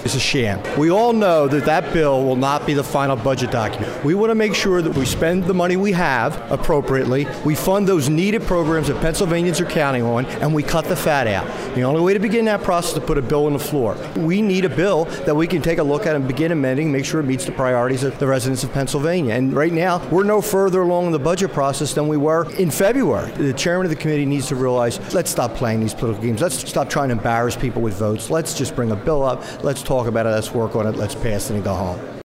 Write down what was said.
is a sham. We all know that that bill will not be the final budget document. We want to make sure that we spend the money we have appropriately, we fund those needed programs that Pennsylvanians are counting on, and we cut the fat out. The only way to begin that process is to put a bill on the floor. We need a bill that we can take a look at and begin amending, make sure it meets the priorities of the residents of Pennsylvania. And right now, we're no further along in the budget process than we were in February. The chairman of the committee needs to realize, let's stop playing these political games. Let's stop trying to embarrass people with votes. Let's just bring a bill up. Let's talk about it. Let's work on it. Let's pass it and go home.